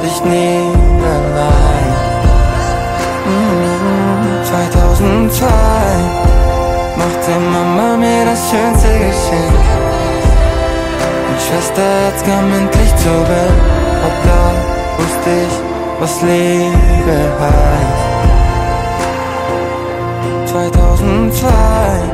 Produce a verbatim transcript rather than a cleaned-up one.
dich nie allein. Mhm. zweitausendzwei machte Mama mir das schönste Geschenk. Mein Schwesterherz kam endlich zur Welt. Ab da wusste ich, was Liebe heißt. zweitausendzwei